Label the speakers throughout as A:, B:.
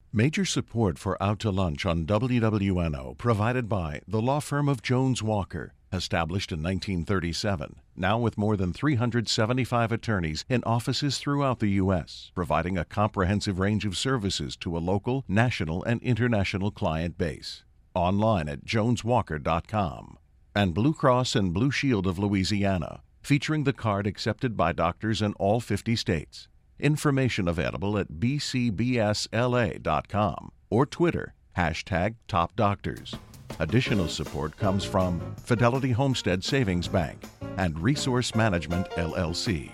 A: Major support for Out to Lunch on WWNO provided by the law firm of Jones Walker, established in 1937, now with more than 375 attorneys in offices throughout the U.S., providing a comprehensive range of services to a local, national, and international client base. Online at joneswalker.com. And Blue Cross and Blue Shield of Louisiana, featuring the card accepted by doctors in all 50 states. Information available at bcbsla.com or Twitter, #TopDoctors. Additional support comes from Fidelity Homestead Savings Bank and Resource Management, LLC.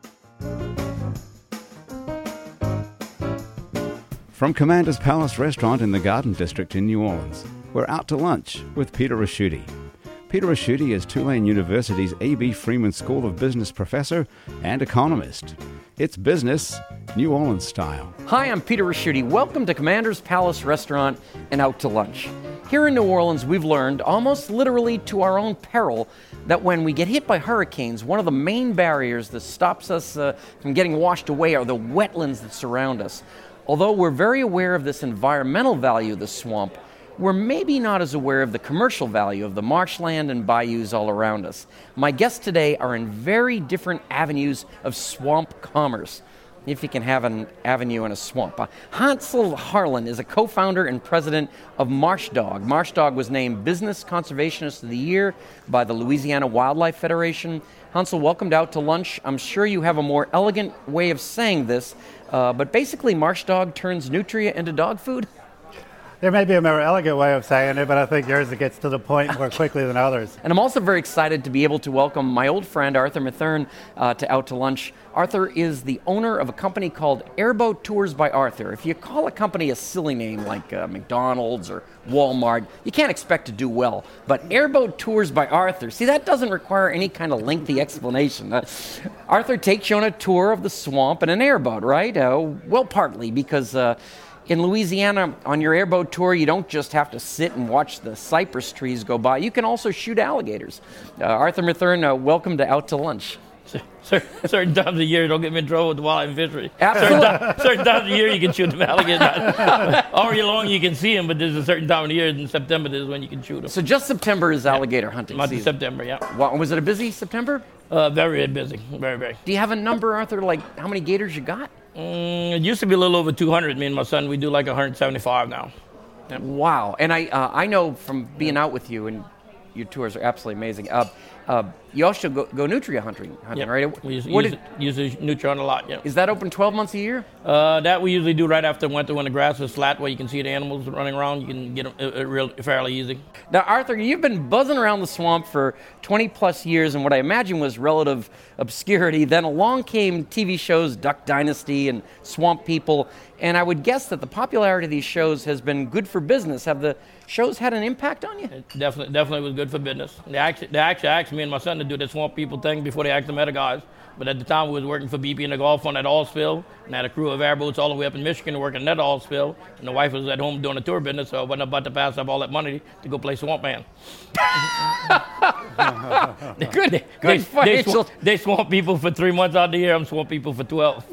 B: From Commander's Palace Restaurant in the Garden District in New Orleans, we're out to lunch with Peter Ricchiuti. Peter Ricchiuti is Tulane University's A.B. Freeman School of Business professor and economist. It's business, New Orleans style.
C: Hi, I'm Peter Ricchiuti. Welcome to Commander's Palace Restaurant and Out to Lunch. Here in New Orleans, we've learned, almost literally to our own peril, that when we get hit by hurricanes, one of the main barriers that stops us from getting washed away are the wetlands that surround us. Although we're very aware of this environmental value of the swamp, we're maybe not as aware of the commercial value of the marshland and bayous all around us. My guests today are in very different avenues of swamp commerce, if you can have an avenue in a swamp. Hansel Harlan is a co-founder and president of Marsh-Dog. Marsh-Dog was named Business Conservationist of the Year by the Louisiana Wildlife Federation. Hansel, welcome to Out to Lunch. I'm sure you have a more elegant way of saying this, but basically Marsh-Dog turns nutria into dog food?
D: There may be a more elegant way of saying it, but I think yours gets to the point more quickly than others.
C: And I'm also very excited to be able to welcome my old friend Arthur Mathern to Out to Lunch. Arthur is the owner of a company called Airboat Tours by Arthur. If you call a company a silly name like McDonald's or Walmart, you can't expect to do well. But Airboat Tours by Arthur, see, that doesn't require any kind of lengthy explanation. Arthur takes you on a tour of the swamp in an airboat, right? Well, partly because in Louisiana, on your airboat tour, you don't just have to sit and watch the cypress trees go by. You can also shoot alligators. Arthur Mathern, welcome to Out to Lunch.
E: Certain times of year, don't get me in trouble with the wildlife fishery.
C: Absolutely.
E: Certain times of year, you can shoot them alligators. All year long, you can see them, but there's a certain time of the year, in September, is when you can shoot them.
C: So just September is alligator hunting
E: Month of
C: season.
E: September, yeah.
C: Wow, was it a busy September?
E: Very busy, very, very.
C: Do you have a number, Arthur, like how many gators you got?
E: It used to be a little over 200. Me and my son, we do like 175 now.
C: Yep. Wow. And I know from being out with you, and your tours are absolutely amazing. You also go nutria hunting,
E: Yep.
C: right?
E: We use nutria hunt a lot, yeah.
C: Is that open 12 months a year?
E: That we usually do right after winter when the grass is flat where you can see the animals running around. You can get them fairly easy.
C: Now, Arthur, you've been buzzing around the swamp for 20 plus years in what I imagine was relative obscurity. Then along came TV shows, Duck Dynasty and Swamp People, and I would guess that the popularity of these shows has been good for business. Have the shows had an impact on you?
E: It definitely was good for business. They actually asked me and my son to do the Swamp People thing before they asked the other guys. But at the time, we was working for BP in the Gulf on that oil spill, and had a crew of airboats all the way up in Michigan working that oil spill. And the wife was at home doing a tour business, so I wasn't about to pass up all that money to go play Swamp Man.
C: Good financial.
E: They swamp people for 3 months out of the year. I'm Swamp People for 12.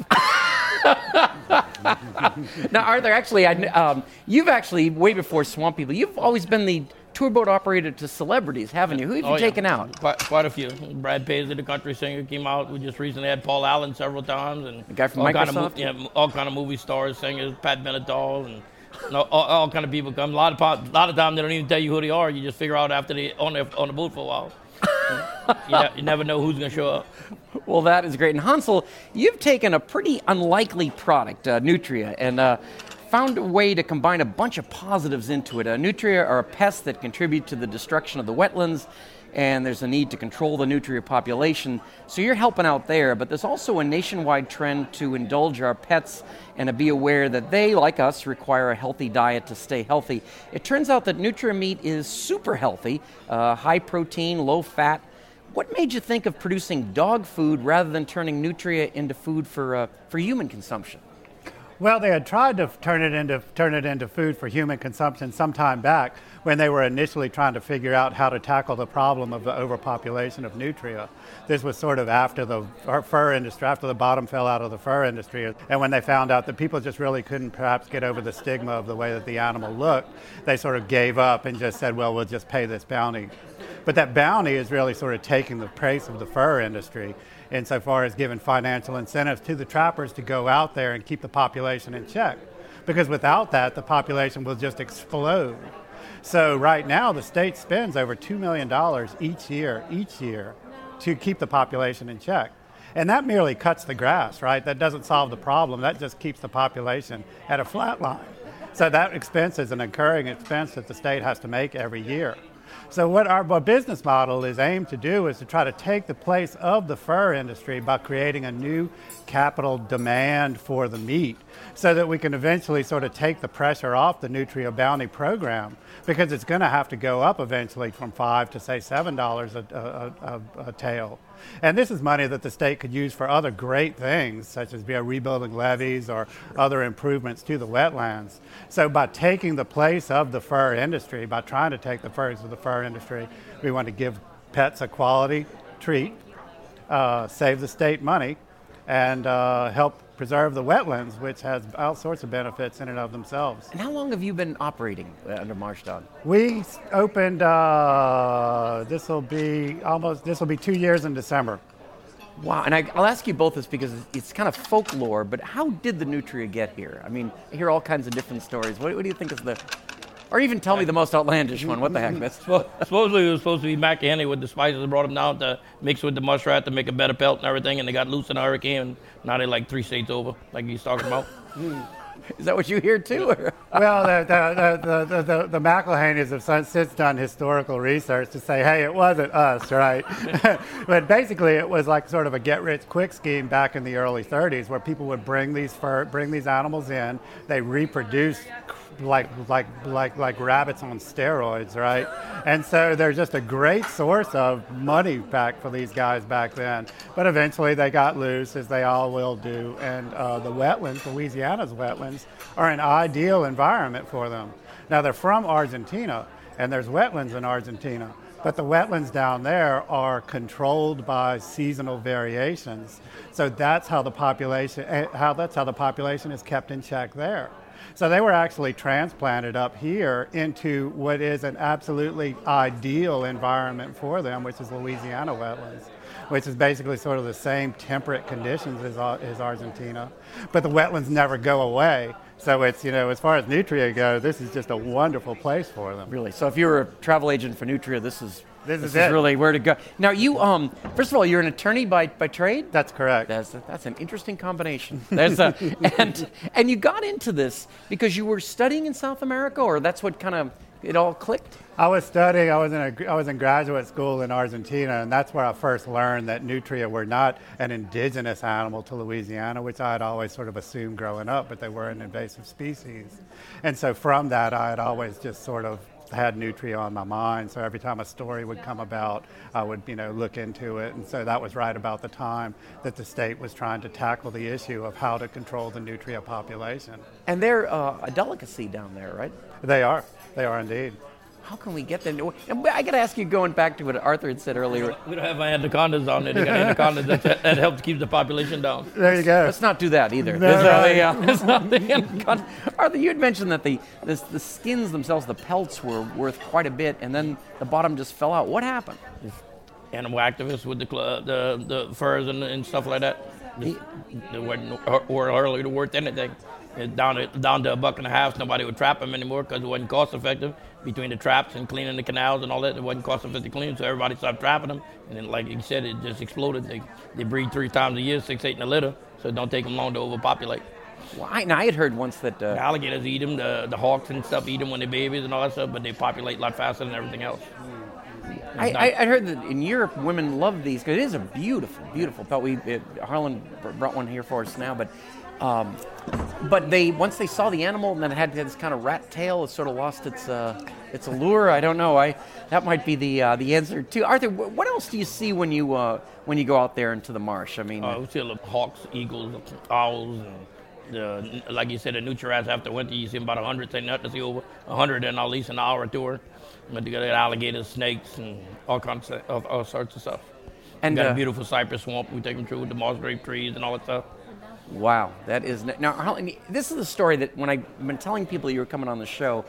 C: Now, Arthur, actually, you've actually, way before Swamp People, you've always been the tour boat operator to celebrities, haven't you? Who have you taken out?
E: Quite a few. Brad Paisley, the country singer, came out. We just recently had Paul Allen several times. And
C: the guy from Microsoft?
E: All kind of movie stars, singers, Pat Benatar, and all kind of people come. A lot of time they don't even tell you who they are. You just figure out after they on the boat for a while. You never know who's going to show up.
C: Well, that is great. And Hansel, you've taken a pretty unlikely product, nutria, and found a way to combine a bunch of positives into it. Nutria are a pest that contribute to the destruction of the wetlands, and there's a need to control the nutria population. So you're helping out there, but there's also a nationwide trend to indulge our pets and to be aware that they, like us, require a healthy diet to stay healthy. It turns out that nutria meat is super healthy, high protein, low fat. What made you think of producing dog food rather than turning nutria into food for human consumption?
D: Well, they had tried to turn it into food for human consumption some time back when they were initially trying to figure out how to tackle the problem of the overpopulation of nutria. This was sort of after the fur industry, after the bottom fell out of the fur industry. And when they found out that people just really couldn't perhaps get over the stigma of the way that the animal looked, they sort of gave up and just said, well, we'll just pay this bounty. But that bounty is really sort of taking the place of the fur industry insofar as giving financial incentives to the trappers to go out there and keep the population in check. Because without that, the population will just explode. So right now, the state spends over $2 million each year to keep the population in check. And that merely cuts the grass, right? That doesn't solve the problem. That just keeps the population at a flat line. So that expense is an incurring expense that the state has to make every year. So what our business model is aimed to do is to try to take the place of the fur industry by creating a new capital demand for the meat so that we can eventually sort of take the pressure off the Nutria Bounty program, because it's going to have to go up eventually from $5 to say $7 a tail. And this is money that the state could use for other great things, such as rebuilding levees or other improvements to the wetlands. So by taking the place of the fur industry, by trying to take the place of the fur industry, we want to give pets a quality treat, save the state money, and help preserve the wetlands, which has all sorts of benefits in and of themselves.
C: And how long have you been operating under Marsh-Dog?
D: We opened, this will be 2 years in December.
C: Wow, and I'll ask you both this because it's kind of folklore, but how did the nutria get here? I mean, I hear all kinds of different stories. What do you think is or even tell me the most outlandish one. What the heck?
E: Supposedly it was supposed to be Mac Henry with the spices that brought them down to mix with the muskrat to make a better pelt and everything, and they got loose in a hurricane, and now they're like 3 states over, like he's talking about.
C: Is that what you hear too?
D: Well, the McElhaney's have since done historical research to say, hey, it wasn't us, right? But basically, it was like sort of a get-rich-quick scheme back in the early 30s, where people would bring these animals in, they reproduced like rabbits on steroids, right? And so they're just a great source of money back for these guys back then. But eventually they got loose, as they all will do, and the wetlands, Louisiana's wetlands, are an ideal environment for them. Now they're from Argentina, and there's wetlands in Argentina, but the wetlands down there are controlled by seasonal variations. So that's how the population is kept in check there. So they were actually transplanted up here into what is an absolutely ideal environment for them, which is Louisiana wetlands, which is basically sort of the same temperate conditions as Argentina. But the wetlands never go away. So it's, as far as nutria go, this is just a wonderful place for them.
C: Really? So if you're a travel agent for nutria, this is
D: it.
C: Really where to go. Now you, first of all, you're an attorney by trade?
D: That's correct.
C: That's an interesting combination. And you got into this because you were studying in South America, or that's what kind of it all clicked?
D: I was studying. I was in graduate school in Argentina, and that's where I first learned that nutria were not an indigenous animal to Louisiana, which I had always sort of assumed growing up, but they were an invasive species. And so from that, I had always just sort of had nutria on my mind. So every time a story would come about, I would, look into it. And so that was right about the time that the state was trying to tackle the issue of how to control the nutria population.
C: And they're a delicacy down there, right?
D: They are indeed.
C: How can we get them? And I got to ask you, going back to what Arthur had said earlier.
E: We don't have anacondas on there. They got anacondas that help keep the population down.
D: There you go.
C: Let's not do that either. There's not the anaconda. Arthur, you had mentioned that the skins themselves, the pelts, were worth quite a bit, and then the bottom just fell out. What happened?
E: Animal activists with the furs and stuff like that. They weren't hardly worth anything. Down to $1.50, nobody would trap them anymore because it wasn't cost effective. Between the traps and cleaning the canals and all that, it wasn't cost effective to clean, so everybody stopped trapping them. And then, like you said, it just exploded. They breed 3 times a year, 6, 8 in a litter, so it don't take them long to overpopulate.
C: Well, I had heard once that
E: the alligators eat them, the hawks and stuff eat them when they're babies and all that stuff, but they populate a lot faster than everything else.
C: I heard that in Europe, women love these because it is a beautiful, beautiful pelt. Harlan brought one here for us now, but once they saw the animal and then it had this kind of rat tail, it sort of lost its allure. I don't know. That might be the answer too. Arthur, what else do you see when you go out there into the marsh? I mean,
E: we see hawks, eagles, owls, like you said, the Nutri-Rats after winter, you see about 100, say not to see over 100 in at least an hour tour. But you got alligators, snakes, and all sorts of stuff.
C: And
E: we got a beautiful cypress swamp. We take them through with the moss grape trees and all that stuff.
C: Wow, that is now. Harlan, this is the story that when I've been telling people you were coming on the show.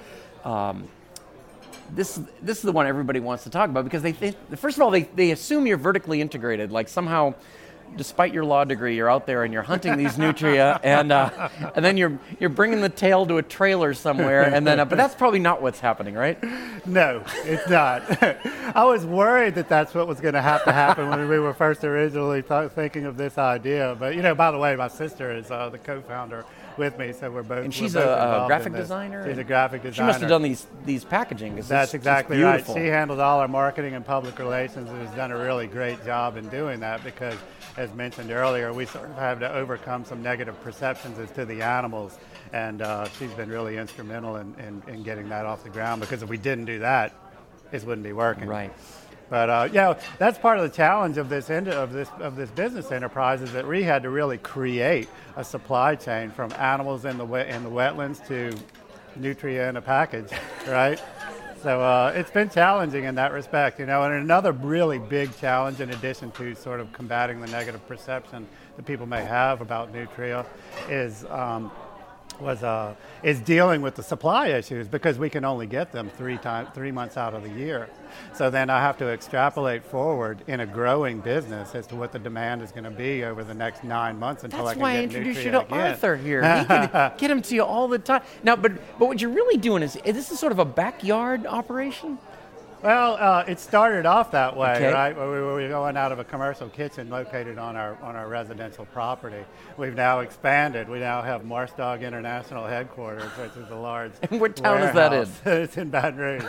C: This is the one everybody wants to talk about because they think, first of all, they assume you're vertically integrated, like somehow, despite your law degree, you're out there and you're hunting these nutria, and then you're bringing the tail to a trailer somewhere, and then but that's probably not what's happening, right?
D: No, it's not. I was worried that that's what was going to have to happen when we were first originally thinking of this idea. But by the way, my sister is the co-founder with me, so we're both.
C: And she's
D: both
C: a graphic designer.
D: She's a graphic designer.
C: She must have done these packaging.
D: That's exactly right. She handles all our marketing and public relations, and has done a really great job in doing that because, as mentioned earlier, we sort of have to overcome some negative perceptions as to the animals, and she's been really instrumental in getting that off the ground. Because if we didn't do that, it wouldn't be working.
C: Right.
D: But that's part of the challenge of this business enterprise is that we had to really create a supply chain from animals in the wetlands to nutria in a package, right? So it's been challenging in that respect, And another really big challenge, in addition to sort of combating the negative perception that people may have about nutria, is dealing with the supply issues because we can only get them 3 months out of the year. So then I have to extrapolate forward in a growing business as to what the demand is going to be over the next 9 months until I can get nutria again.
C: That's why I introduced you to Arthur here. He can get them to you all the time. Now, but what you're really doing is this is sort of a backyard operation?
D: Well, it started off that way,
C: Okay.
D: right? Where we were going out of a commercial kitchen located on our residential property. We've now expanded. We now have Marsh Dog International headquarters, which is a large.
C: And what town is that in?
D: It's in Baton Rouge.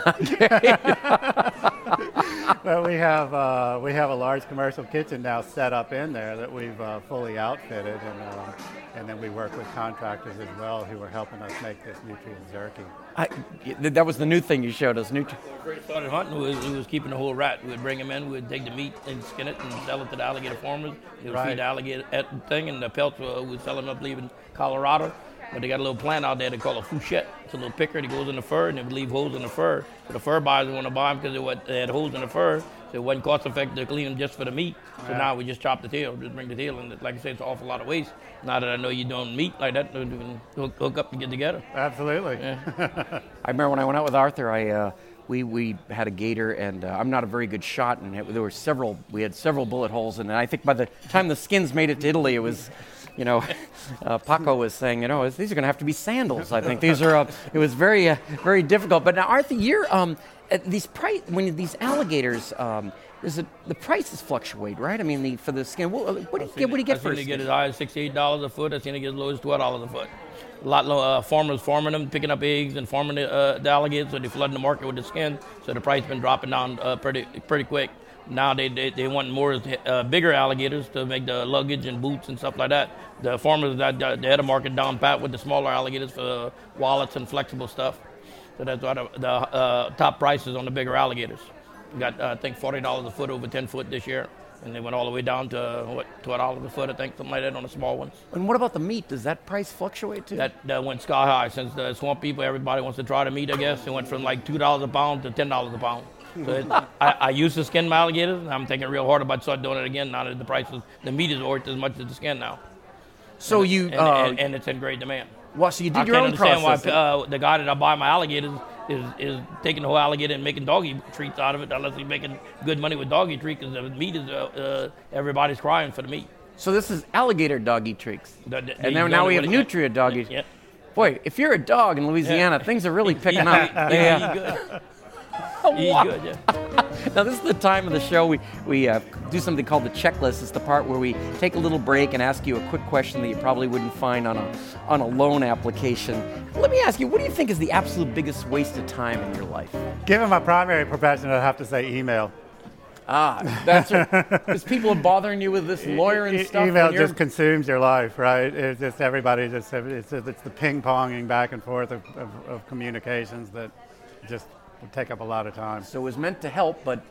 D: But we have a large commercial kitchen now set up in there that we've fully outfitted, and then we work with contractors as well who are helping us make this nutrient jerky.
C: That was the new thing you showed us.
E: We started hunting. We was keeping the whole rat. We would bring him in. We would take the meat and skin it and sell it to the alligator farmers. They would feed the alligator thing, and the pelts we sell them up leaving Colorado. But they got a little plant out there they call a fouchette. It's a little picker that goes in the fur, and they would leave holes in the fur. So the fur buyers want to buy them because they had holes in the fur. So it wasn't cost effective to clean them just for the meat. So now we just chop the tail, just bring the tail, and like I said, it's an awful lot of waste. Now that I know you're doing meat like that, we can hook up and get together.
D: Absolutely.
E: Yeah.
C: I remember when I went out with Arthur, we had a gator, and I'm not a very good shot, and we had several bullet holes in it. I think by the time the skins made it to Italy, it was, Paco was saying, these are going to have to be sandals. I think these are. It was very, very difficult. But now, Arthur, you're when these alligators. The prices fluctuate, right? I mean, for the skin. What do you get for
E: I've seen it get as high as $68 a foot. I've seen it get as low as $12 a foot. A lot of farmers farming them, picking up eggs and farming the alligators, so they're flooding the market with the skin. So the price has been dropping down pretty quick. Now they want more bigger alligators to make the luggage and boots and stuff like that. The farmers they had a market down pat with the smaller alligators for wallets and flexible stuff. So that's why the top prices on the bigger alligators. We got I think $40 a foot over 10 foot this year, and they went all the way down to $12 a foot, I think, something like that on the small ones.
C: And what about the meat? Does that price fluctuate too?
E: That went sky high since the swamp people. Everybody wants to try the meat, I guess. It went from like $2 a pound to $10 a pound. So I used to skin my alligators, and I'm thinking real hard about start doing it again now that the meat is worth as much as the skin now.
C: So
E: and it's in great demand.
C: Well, so you did your own process.
E: I can't understand why the guy that I buy my alligators is taking the whole alligator and making doggy treats out of it, unless he's making good money with doggy treats, because the meat is everybody's crying for the meat.
C: So this is alligator doggy treats, and then now we have nutria doggy.
E: Yeah.
C: Boy, if you're a dog in Louisiana, things are really picking up.
E: He's good. He's good, yeah.
C: Now, this is the time of the show we do something called the checklist. It's the part where we take a little break and ask you a quick question that you probably wouldn't find on a loan application. Let me ask you, what do you think is the absolute biggest waste of time in your life?
D: Given my primary profession, I'd have to say email.
C: That's right. Because people are bothering you with this lawyer and stuff.
D: Email just consumes your life, right? It's just everybody it's the ping-ponging back and forth of communications that just would take up a lot of time.
C: So it was meant to help, but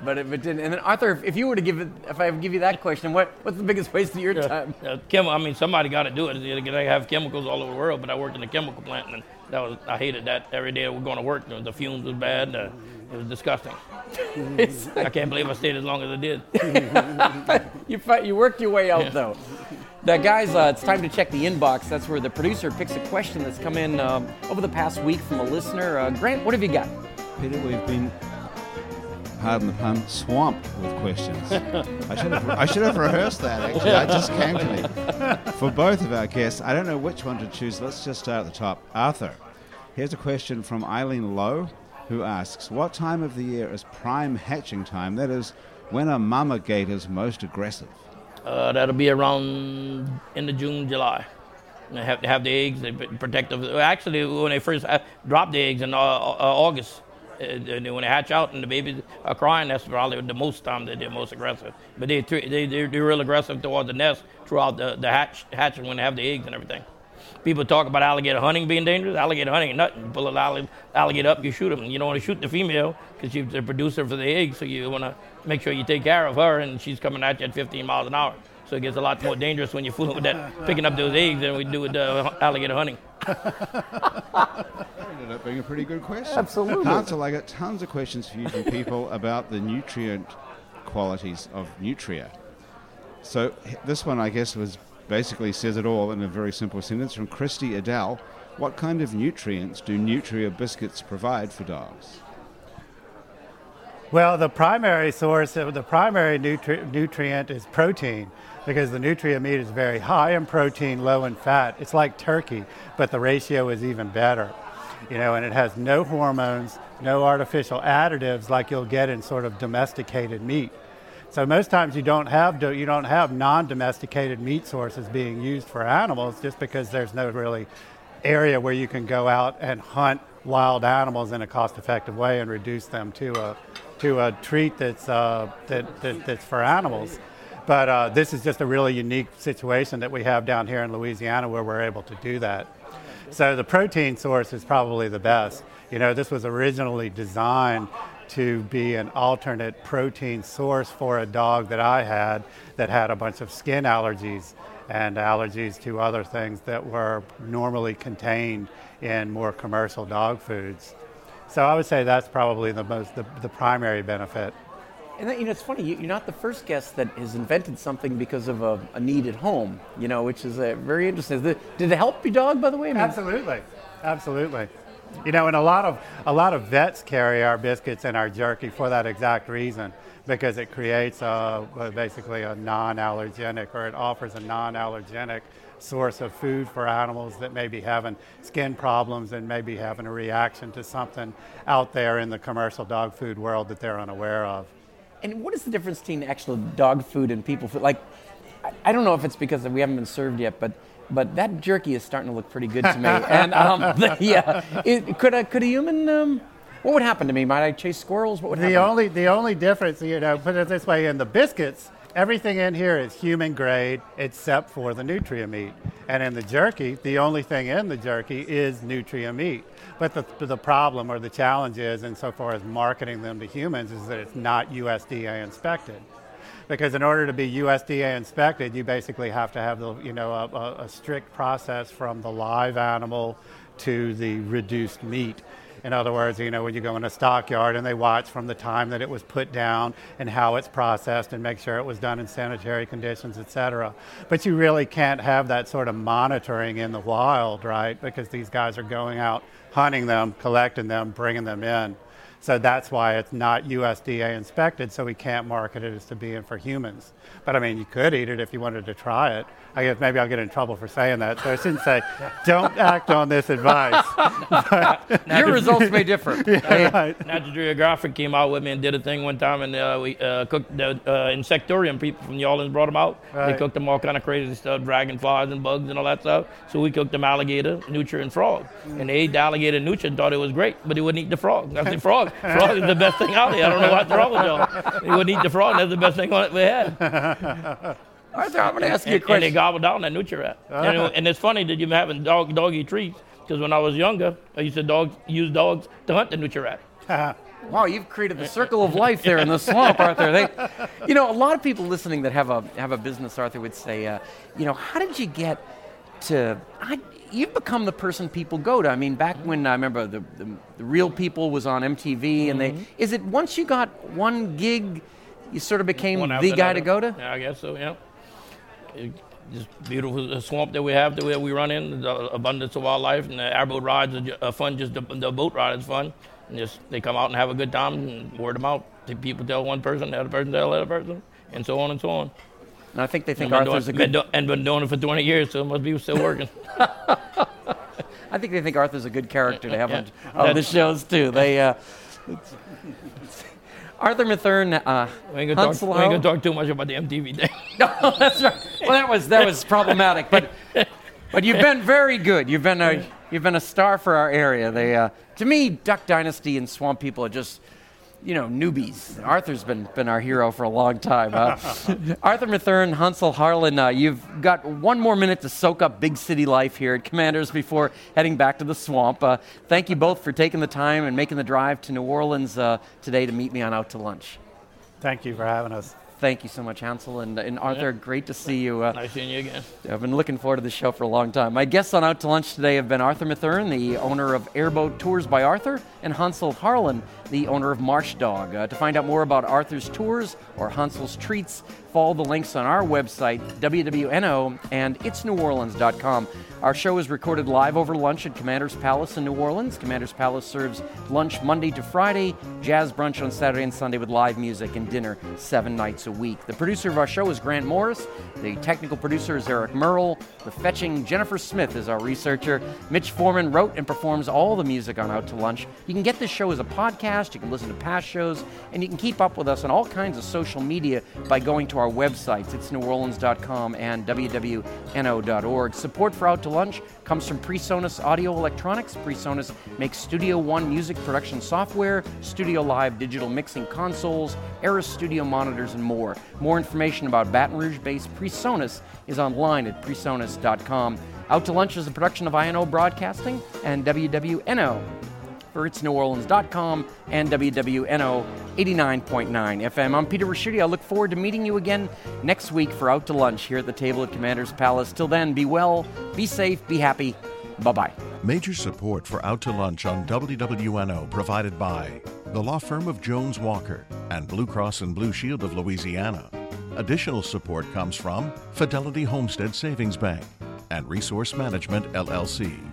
C: but if it didn't. And then Arthur, if I give you that question, what's the biggest waste of your time?
E: Somebody got to do it. They have chemicals all over the world, but I worked in a chemical plant, and I hated that. Every day we were going to work, the fumes was bad. It was disgusting. I can't believe I stayed as long as I did.
C: You worked your way out, though. Now, guys, it's time to check the inbox. That's where the producer picks a question that's come in over the past week from a listener. Grant, what have you got?
B: Peter, we've been, pardon the pun, swamped with questions. I should have rehearsed that, actually. It just came to me. For both of our guests, I don't know which one to choose. Let's just start at the top. Arthur, here's a question from Eileen Lowe, who asks, what time of the year is prime hatching time? That is, when are mama gators most aggressive?
E: That'll be around end of June, July. They have to have the eggs. They protect them. Actually, when they first drop the eggs in August, when they hatch out and the babies are crying, that's probably the most time that they're most aggressive. But they're real aggressive towards the nest throughout the hatching when they have the eggs and everything. People talk about alligator hunting being dangerous. Alligator hunting ain't nothing. You pull an alligator up, you shoot them. You don't want to shoot the female because she's the producer for the eggs, so you want to make sure you take care of her, and she's coming at you at 15 miles an hour. So it gets a lot more dangerous when you're fooling with that, picking up those eggs than we do with alligator hunting.
B: That ended up being a pretty good question.
C: Absolutely.
B: Hansel, I got tons of questions for you from people about the nutrient qualities of Nutria. So this one, I guess, basically says it all in a very simple sentence from Christy Adele. What kind of nutrients do Nutria biscuits provide for dogs?
D: Well, the primary source of the primary nutrient is protein, because the Nutria meat is very high in protein, low in fat. It's like turkey, but the ratio is even better. And it has no hormones, no artificial additives like you'll get in sort of domesticated meat. So most times you don't have non-domesticated meat sources being used for animals, just because there's no really area where you can go out and hunt wild animals in a cost-effective way and reduce them to a treat that's for animals. But this is just a really unique situation that we have down here in Louisiana where we're able to do that. So the protein source is probably the best. This was originally designed to be an alternate protein source for a dog that I had that had a bunch of skin allergies and allergies to other things that were normally contained in more commercial dog foods. So I would say that's probably the primary benefit.
C: And it's funny, you're not the first guest that has invented something because of a need at home, which is very interesting. Did it help your dog, by the way?
D: Absolutely. And a lot of vets carry our biscuits and our jerky for that exact reason, because it creates basically a non-allergenic, or it offers a non-allergenic source of food for animals that may be having skin problems and maybe having a reaction to something out there in the commercial dog food world that they're unaware of.
C: And what is the difference between actual dog food and people food? Like, I don't know if it's because we haven't been served yet, but that jerky is starting to look pretty good to me. And could a human? What would happen to me? Might I chase squirrels? What would happen?
D: The only difference, put it this way, in the biscuits, everything in here is human grade except for the Nutria meat. And in the jerky, the only thing in the jerky is Nutria meat. But the problem or the challenge is, insofar as marketing them to humans, is that it's not USDA inspected. Because in order to be USDA inspected, you basically have to have a strict process from the live animal to the reduced meat. In other words, when you go in a stockyard and they watch from the time that it was put down and how it's processed and make sure it was done in sanitary conditions, etc. But you really can't have that sort of monitoring in the wild, right? Because these guys are going out, hunting them, collecting them, bringing them in. So that's why it's not USDA inspected, so we can't market it as to being for humans. But you could eat it if you wanted to try it. I guess maybe I'll get in trouble for saying that, so I shouldn't say, don't act on this advice.
C: Your results may differ.
D: Right.
E: National Geographic came out with me and did a thing one time, and we cooked the insectorium people from New Orleans brought them out.
D: Right.
E: They cooked them all kind of crazy stuff, dragonflies and bugs and all that stuff. So we cooked them alligator, nutria, and frog. And they ate the alligator and nutria and thought it was great, but they wouldn't eat the frog. I said, frog is the best thing out there. I don't know what's wrong with y'all. They wouldn't eat the frog, and that's the best thing we had.
C: Arthur, I'm going to ask you a question.
E: And they gobbled down that nutria. And it's funny that you're having doggy treats, because when I was younger, I used to use dogs to hunt the nutria.
C: Wow, you've created the circle of life there in the swamp, Arthur. A lot of people listening that have a business, Arthur, would say, how did you get to? You've become the person people go to. I mean, back when I remember the Real People was on MTV, and is it once you got one gig, you sort of became the guy to go to?
E: Yeah, I guess so. Yeah. Just beautiful swamp that we have that we run in, the abundance of wildlife, and the airboat rides are fun. Just the boat ride is fun. And just they come out and have a good time and word them out. People tell one person, the other person tell the other person, and so on and so on.
C: And I think they think Arthur's a good...
E: And been doing it for 20 years, so it must be still working.
C: I think they think Arthur's a good character to have on the shows, too. They... Arthur Methern,
E: we ain't gonna talk too much about the MTV thing.
C: No, that's right. Well, that was problematic, but you've been very good. You've been a star for our area. To me, Duck Dynasty and Swamp People are just, newbies. Arthur's been our hero for a long time. Arthur Methern, Hansel Harlan, you've got one more minute to soak up big city life here at Commanders before heading back to the swamp. Thank you both for taking the time and making the drive to New Orleans today to meet me on Out to Lunch.
D: Thank you for having us.
C: Thank you so much, Hansel. And Arthur, great to see you.
E: Nice seeing you again.
C: I've been looking forward to the show for a long time. My guests on Out to Lunch today have been Arthur Methern, the owner of Airboat Tours by Arthur, and Hansel Harlan, the owner of Marsh Dog. To find out more about Arthur's tours or Hansel's treats, follow the links on our website, WWNO, and itsneworleans.com. Our show is recorded live over lunch at Commander's Palace in New Orleans. Commander's Palace serves lunch Monday to Friday, jazz brunch on Saturday and Sunday with live music, and dinner 7 nights a week. The producer of our show is Grant Morris. The technical producer is Eric Merle. The fetching Jennifer Smith is our researcher. Mitch Foreman wrote and performs all the music on Out to Lunch. You can get this show as a podcast, you can listen to past shows, and you can keep up with us on all kinds of social media by going to our websites, itsneworleans.com and wwno.org. Support for Out to Lunch comes from PreSonus Audio Electronics. PreSonus makes Studio One music production software, Studio Live digital mixing consoles, Era Studio monitors, and more. More information about Baton Rouge-based PreSonus is online at presonus.com. Out to Lunch is a production of INO Broadcasting and WWNO for itsneworleans.com and WWNO 89.9 FM. I'm Peter Raschuti. I look forward to meeting you again next week for Out to Lunch here at the table at Commander's Palace. Till then, be well, be safe, be happy. Bye-bye.
A: Major support for Out to Lunch on WWNO provided by the law firm of Jones Walker and Blue Cross and Blue Shield of Louisiana. Additional support comes from Fidelity Homestead Savings Bank and Resource Management, LLC.